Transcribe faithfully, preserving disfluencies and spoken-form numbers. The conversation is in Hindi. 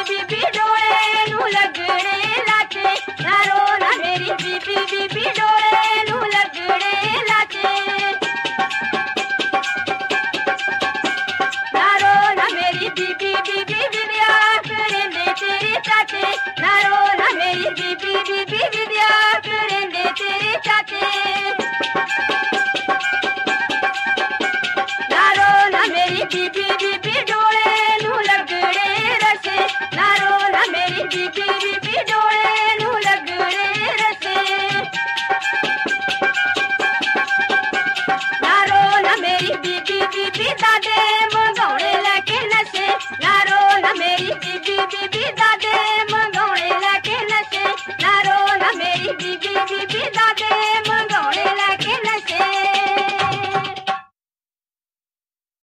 बीबी डोले नू लगड़े लाचे, नारो ना मेरी बीबी बीबी डोले नू लगड़े लाचे, नारो ना मेरी बीबी बीबी विद्या करेंदे तेरे चाचे, नारो ना मेरी बीबी बीबी विद्या करेंदे तेरे चाचे।